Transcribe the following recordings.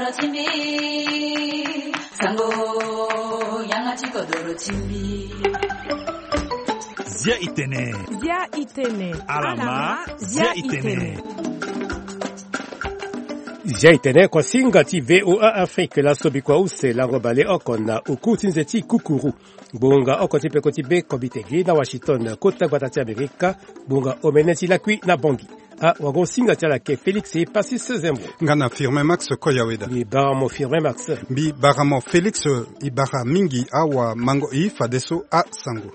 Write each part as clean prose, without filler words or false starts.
chimbi sango yangachi kodoro chimbi Zia itene alama Zia itene Zia itene kwa singa ti VOA Afrique la sobi kwa use la robale okona ukutinze ti kukuru bunga okoti pe koti be kobitegi na Washington kota batati Amerika bunga omeneti la kui na bongi wago singa tiala ke Felix e Passis Zembo ngana firme Max Koyaweda bi baramo firme Max bi baramo Felix ibara mingi awa mango fadeso a sango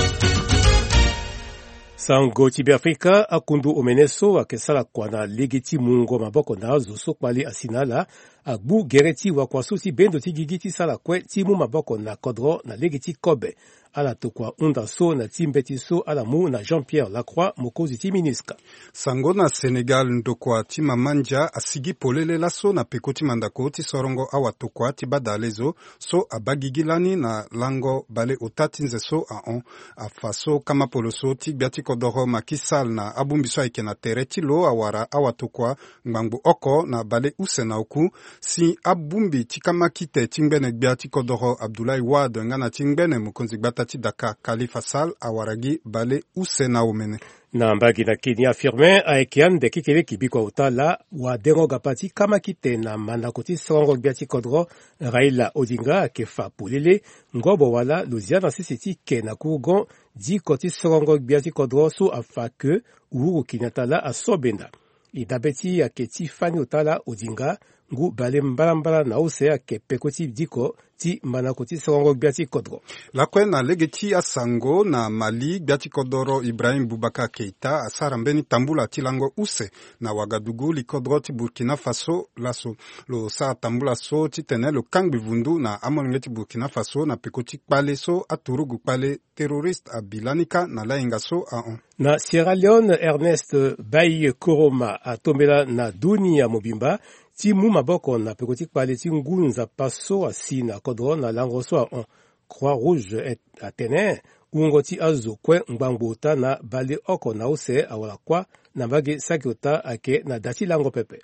Sango tibi Afrika akundu omeneso akesala kwa na legeti mungo maboko na zoso kwali asinala agbu gereti wa kwa susi bendo tigigiti sala kwe timu maboko na kodro na legeti kobe ala tokwa unda so na timbeti so ala mu na Jean-Pierre Lacroix mokozi timinisca. Sango na Senegal ndokwa tima manja asigi polele laso na pekoti mandako ti sorongo awa tokwa ti badalezo so abagigilani na lango bale otati nzeso a on afaso kama poloso ti biati kodoro makisal na abumbiso aike na tere ti lo awara awa tokwa ngbangu oko na bale use na oku si abumbi ti kama kite tingbene biati kodoro Abdoulaye Wade ngana tingbene mukonzi gbata ti Dakar Khalifa Sall awaragi bale use na omene. Na mbagi na Kenya affirme aekian de kikele kibikwa utala wa deroga pati kama kite na manakoti songo biati kodro Raila Odinga kefa pulele ngobo wala Louisiana sisiti ke na kugon di koti songo biati kodro su afake Uhuru Kenyatta la asobenda. Idabeti aketi fani utala Odinga ngu bale mbala na use ake pekoti diko ti manakoti songo biati kodro. Lakwe na legeti asango na Mali biati kodoro Ibrahim Boubacar Keita asarambeni tambula tilango use na Wagadugu likodro ti Burkina Faso laso lo sa tambula so ti tene lo kangbi vundu na amolengeti Burkina Faso na pekoti kpale so aturugu kpale terroriste abilanika na lainga so a on. Na Sierra Leone Ernest Bayi Koroma atombela na dunia mobimba timu maboko na pekoti kpale ti ngunza paso asi na kodro na lango so a on. Croix Rouge atene ungo ti azo kwe ngbangbuta na bale oko na use awala kwa na mbage sakiota ake na dati lango pepe.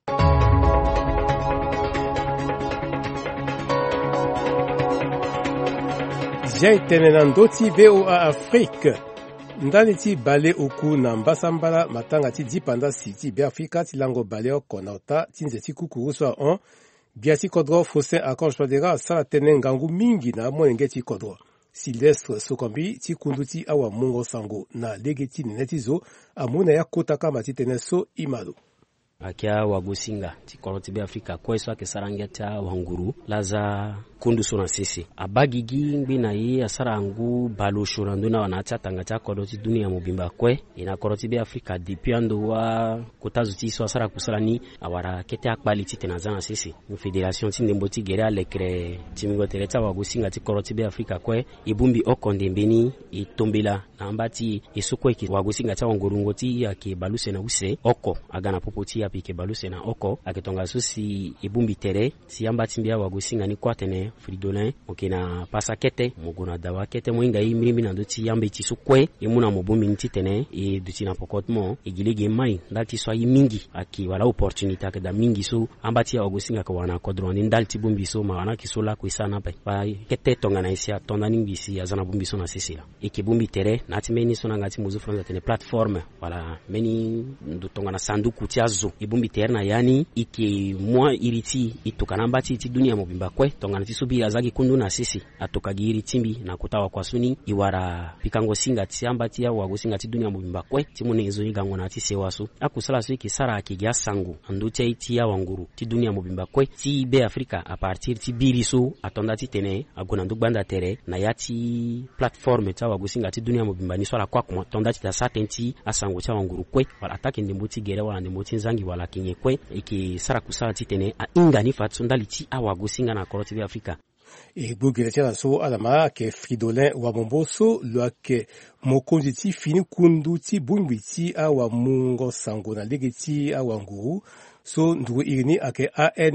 Jaitene na ndoti VOA Afrique ndani ti bale oku na mbasambala matanga ti dipanda siti be Afrika ti lango bale oko na ota ti nze ti kukuru so on biati kodro Faustin Archange Padera sala tene ngangu mingi na molenge ti kodro Sylvestre Sokombi ti kundu ti awa mungo sango na legeti neneti zo amuna ya kota kama ti tene so imado. Akia wagosinga ti koroti be Afrika kweso ake sarangia tia wanguru laza kundu sona sisi abagigi ngina yi asara angu balo shuranduna wanacha tangata koroti dunia mobimba kwe ina koroti be Afrika dipiando wa kotazuti so asara kusalani awara kete akbali ti tenazana sisi mu federation ti ndemboti gera lekre timingo tereta wagosinga ti koroti be Afrika kwe ibumbi okonde mbeni itombela na ambati isukwe ki wagosinga ta wangurungo ti yake baluse na use oko agana popoti apike baluse na oko aketonga susi ibumbi tere si ambati mbia wagosinga ni kwatene fridolin okina pasakete muguna dawa kete mwinga imimi na doti yambe ti sukwe imuna mobumbi ntitene e duti na pokotmo igilege mai ndalti so mingi aki wala opportunité ka da mingi so ambati wagosinga ka wana kodroni ndalti bumbi so ma wana kisola ku isana pa kete tonga na isia tonda ningi si azana bumbi so na sisila ikibumbi tere nati meni so na ngati muzu franza tene platform wala meni ndutonga na sanduku ti azo ibumbi tere na yani iki mwa iriti itokana mbati ti dunia mobimba kwe tonga na ti subi azaki kundu na sisi atokagiri timbi na kutawa kwa suni iwara pikango singa ti ambati ya wagosinga ti dunia mobimba kwe ti munezo igango na ti sewasu akusala so iki sara akigya sangu anduti ti ya wanguru ti dunia mobimba kwe ti be Afrika a partir ti biriso atonda ti tene agona ndubanda tere na ya ti platform ta wagosinga ti dunia mobimba ni swala kwa kuma tonda ti ta satenti asangu cha wanguru kwe wala atake ndembuti gere wala ndembuti nzangi wala kinye kwe iki sara kusala ti tene a inga ni fatsundali ti awagosinga na koroti be Afrika e bugele tia so alama ke Fridolin wa Momboso lo ke mokonzi ti fini kundu ti bumbi ti awa mungo sango na legeti awa nguru so ndugu irini ake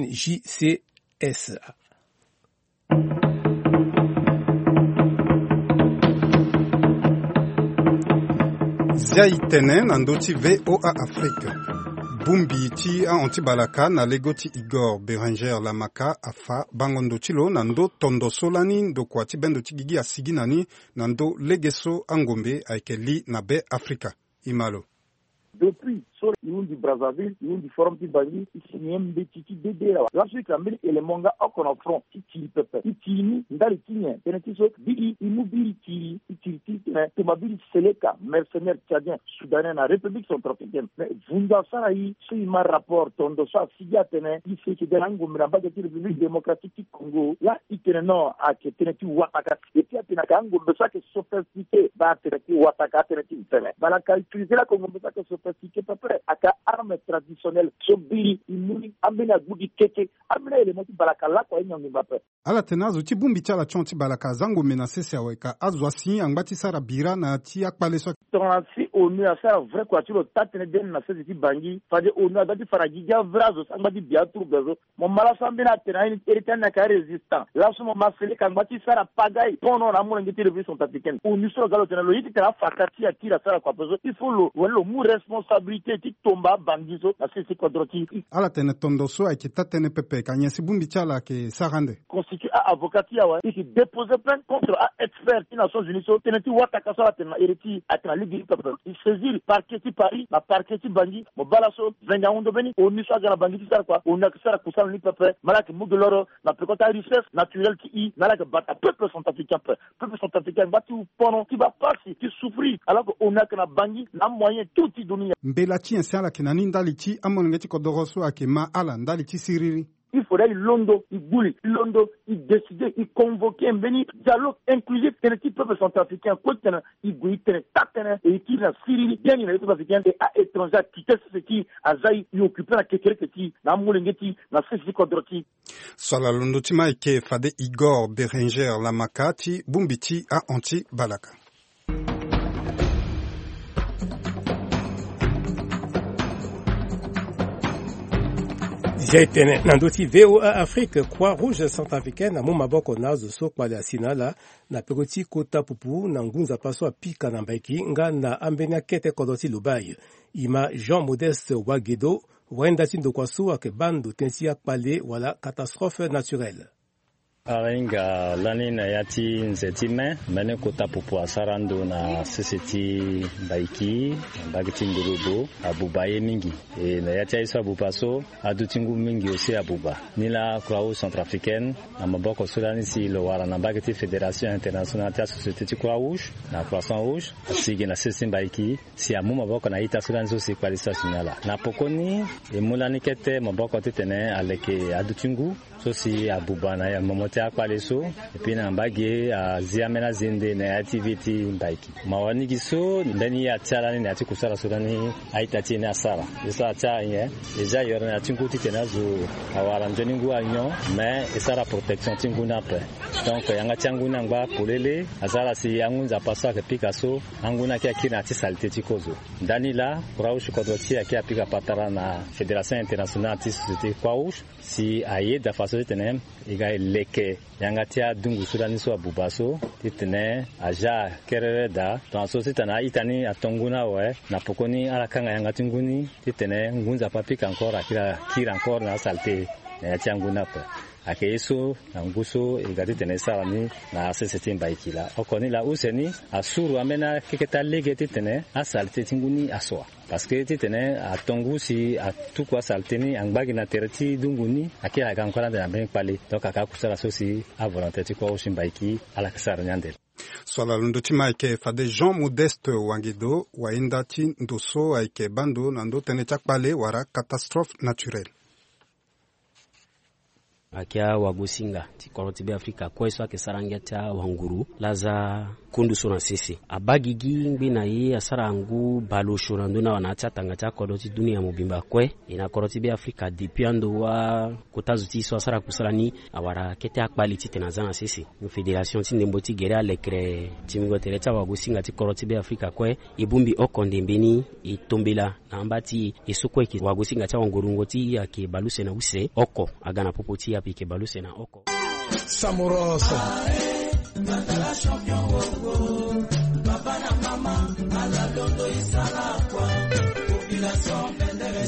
ANJCS. Zia itene na ndoti VOA Afrique. bumbi ti antibalaka na lego ti Igor Berenger Lamaka afa bangondo chilo na ndo tondo solani ndo kwa ti bendo ti gigi asigi nani na ndo legeso angombe aikeli na be Afrika imalo. Depuis sur du Brazzaville, du Forum du Bangui, ici n'imbe titi dédé là. L'Afrique amène élément gars au front, titi pepe, titi ndali tien, teneti so bili imubili titi tomabili seleka mercenaire tchadien soudanais na République centrafricaine. Mais vunda sarayi sur ma rapport tondo sa siga tene ici que de lango mramba de République démocratique du Congo. Là itene no a que teneti wataka et puis atena kango besoin que sophistiqué ba teneti wataka teneti tene. Bala ka utiliser la Congo besoin que sophistiqué peuple aka arme traditionnelle sobiri imuni amena gudi keke amena élément balaka la kwa nyongi bape ala tenazo ti bumbi chala chonti balaka zango menacé aweka azwasi angbati sara bira na ti akpale so tonasi onu asa vrai quoi tu lo tatene den na se ti bangi fade onu adati faragi ja vrazo angbati biatru bezo mo mala sambina tena ni eritan na ka resistant la so mo masele kangbati sara pagai pono na mo ngiti revision africaine onu so galo tena lo yiti tena fakati atira sara kwa bezo il faut lo mu responsabilité ti tomba bangizo na sisi kodroti ala tene tondo so ay tatene pepe kanya si bumbi chala ke sarande constitue a avocati ya wa iki déposer plainte contre a expert des Nations Unies so teneti wataka sala tena eriti atna ligi peuple il saisir parquet ti Paris na parquet ti bangi mo balaso venga ondo beni oni so gana bangi ti sara kwa on a sara kusala ni peuple malaki mugoloro na pekota richesse naturelle qui i malaki bata peuple centrafricain bati pono qui va passer qui souffrir alors que on a que na bangi na moyen tout i dunia mbela ti ensala kinani ndali ti amonengeti kodoroso ake ma ala ndali ti siriri. Il faudrait Londo, il décider, il convoquer, venir dialogue inclusif de l'équipe peuple centrafricain, il qui la Syrie, bien il est africain et à étranger, qui ce qui a zaï, il occupé la kékere qui na moulengeti, na sisi kodroti. Sala Londo tima ike fade Igor Berenger Lamaka ti bumbiti a anti balaka. Jaitene nandoti VOA Afrique Croix-Rouge centrafricaine na mumaboko nazo so kwa la sinala na pekoti kota pupu na ngunza paso apika na mbaiki nga na ambenya kete kodoti lubai ima Jean Modeste Wagedo wenda tindo kwa suwa ke bando tensia pale wala catastrophe naturelle. Aringa lani na yati nzetime mene kota pupu asarando na seseti baiki bagiti ngurubu abubaye mingi e na yati aiso abupaso adutingu mingi osi abuba nila Croix-Rouge centrafricaine na maboko sudani si lo wala na bagiti Fédération internationale de société Croix-Rouge na Croissant-Rouge asigi na seseti baiki si amu maboko na ita sudani so si kwalisa sinala na pokoni e mulani kete maboko tetene aleke adutingu so si abuba na ya momote akwale so epi na mbage ziamena zinde na activity mbaiki mawani giso ndani ya tsala ni ati kusala sudani aitati na sara isa tsaye eja yoro na tinkuti tenazo awala njoningu anyo mais esara protection tinguna pe donc yanga tanguna ngba polele azala si yangunza paswa ke Picasso anguna kia kina ti salite tikozo ndani la Croix-Rouge kodoti akia pika patara na Fédération internationale de société Croix-Rouge si aye da tene iga leke yangatia dungu sudani so abubaso titene aja kerere da tonso titana itani atonguna we na pokoni alakanga yangatinguni titene ngunza papika encore kira encore na salte na tianguna pa akeso na nguso igati tene salani na seseti mbaikila okoni la useni asuru amena keketa lege titene asalte tinguni aswa parce que titene atongu si atukwa salteni angbagi na tereti dunguni akia gankora de amben pali donc akakusala sosi a volonté ti ko shimbaiki ala kasara nyandel swala lundo tima ike fade Jean Modeste Wangedo waenda ti ndoso aike bando na ndo tene chakpale wara catastrophe naturelle akia wagusinga tikorotibe Afrika kweso ake sarangeta wanguru laza kundu sona sisi abagigi ngina yi asara angu baloshura nduna wanacha tangata kodoti dunia mubimba kwe ina korotibe Afrika dipiando wa kotazuti so asara kusalani awara kete akbali titenazana sisi mu Fédération tindemboti gera lekre timingo tereta wagusinga tikorotibe Afrika kwe ibumbi okonde mbeni itombela na ambati isukwe ki wagusinga cha wangurungoti yake baluse na use oko agana popoti apike baluse na oko Samoroso Matala champion wogo Papa na mama Ala dondo isala kwa Population pendere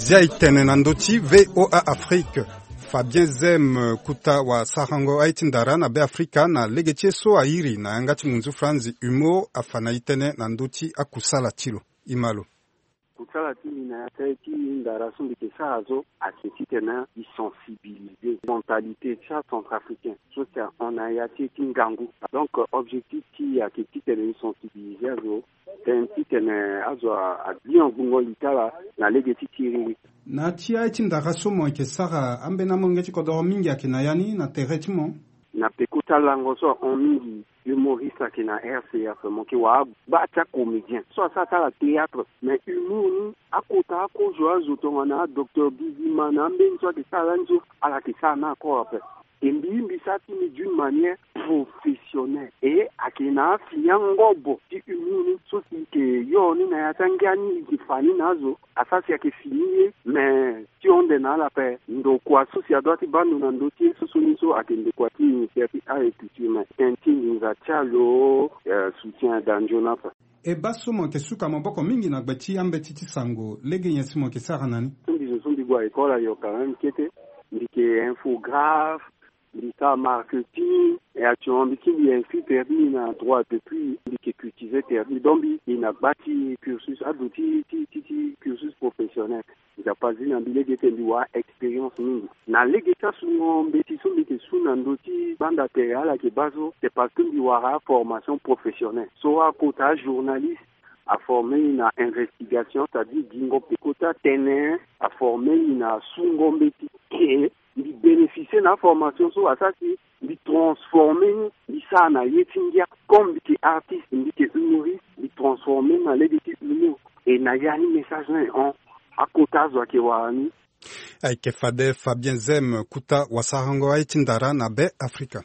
Ziaitene Nandoti VOA Afrique. Fabien Zem kuta wa sarango aitindara na be Afrika na legetie so airi na yangati munzu franzi umo afanaitene Nandoti akusala tilo imalo. Kusala tili na yateiki ndara sumbike sazo akitite na sensibiliser mentalité cha centrafricain. So ça on a yati kingangu. Donc objectif qui akitite na sensibiliser zo tentite na azo bien bungo litala na legeti tiri. Na tia itindara so mo ke sara ambe na mongeti ko do mingi akina yani na teretimo. Na pekuta lango so on mingi humoriste qui na RCF mon ki wa bata comédien so ça la théâtre mais humour à côté à ko joazo tongana docteur Bizimana mben so de ça lanzo ala ki ça na ko après imbi ça d'une manière professionnelle et akina fiangobo ti humour so si ke yo ni na yatangani kifani nazo asasi yake fini mais si on dena la paix ndo kwa so si adoti bandu na ndoti so soniso akende kwa ti servi a étudier tenti za chalo soutien d'anjona pa e baso mo ke suka maboko mingi na gbati ambe titi sango lege nyesimo ke sara nani sombi gwa école yo quand même kete ndike infographe l'État marketing et actuellement il y a un fil permis na droit depuis qui cultiver permis donc il a bâti cursus abouti cursus professionnel il a pas dit na bile de tendiwa expérience mingi na legeta sumo mbeti so mbeti suna ndoti banda terala ke bazo c'est parce que ndiwara formation professionnelle so a quota journaliste a formé une investigation c'est-à-dire dingo pekota tener a formé une sungo mbeti et il bénéficie de la formation sur ça qui il transformer ça na yetingia comme des artistes des humoristes il transformer dans les humour et na yani message en à kota zo ke wani ay ke fade Fabien Zem kuta wasarango aitindara na be Afrika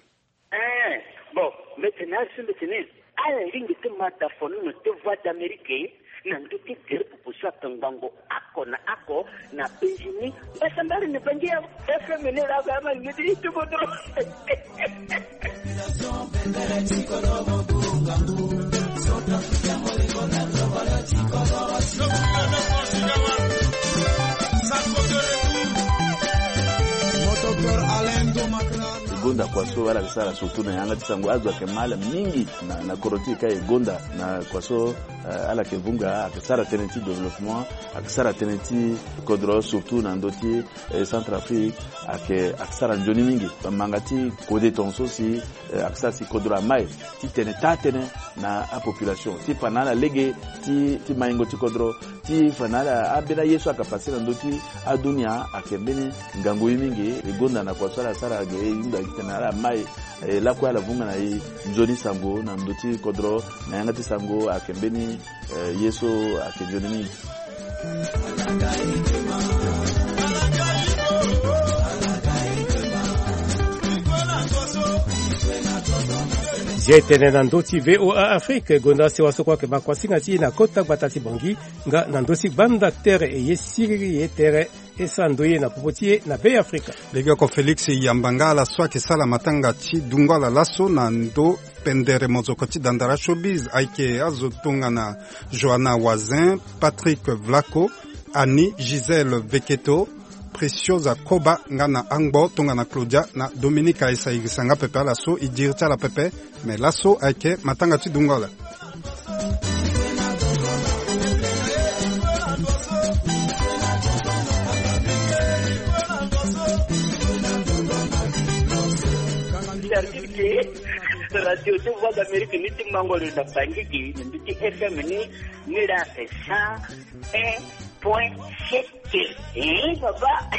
bon maintenant c'est maintenant à la ligne de mataphone de voix d'Amérique nanduki kile pupusa tangango ako na penjini basambari ne bangia FM ne la gama ngidi tukodro Gonda kwa so wala kisara surtout na yanga tisango azwa kemala mingi na koroti kai gonda na kwa so ala kevunga akisara tenenti développement akisara tenenti kodro surtout na ndoti Centrafrique akisara njoni mingi mangati kode tonso si akisara si kodro mai ti tenetane na a population ti panala lege ti maingo ti kodro ti fanala abela yesu akapasira ndoti adunia akembeni ngango mingi gonda na kwa so sara ge inda tenara mai la kwa la vunga na njoni sango na ndoti kodro na yangati sango akembeni yeso akenjoni Zietene na ndoti VOA Afrique gonda se waso kwa ke bakwasinga ti na kota batati bongi nga na ndoti banda terre e yesiri ye terre esandoye na popotie na be Afrika lega ko Felix Yambanga la swake sala matanga ti dungwala laso na ndo pendere mozokoti dandara showbiz aike azotunga na Joanna Wazin, Patrick Vlaco, Annie Gisèle Veketo, Preciosa Koba ngana Angbo tunga na Claudia na Dominika Esaigisanga pepe laso idirta la pepe mais laso aike matanga ti dungwala radio de voix d'Amérique ni ti mangolo da bangiki ni ti FM ni la 100.7 papa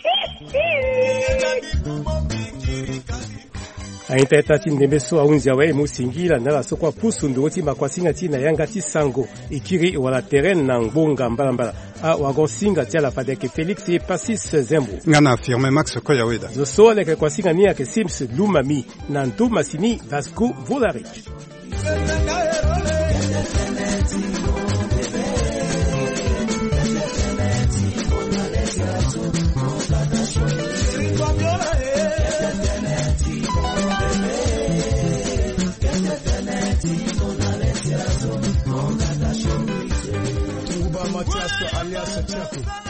Ainta tati ndemeso aunzia wa musingila na la sokwa pusu ndoti makwasinga ti na yanga ti sango ikiri wala terrain na ngbonga mbala a wagonsinga ti la fadeke Felix et Passis Zembo ngana affirme Max Koyaweda zo so le kwasinga ni ya ke Sims Lumami na Nto Masini Vasco Volarich Mathias alias Chaku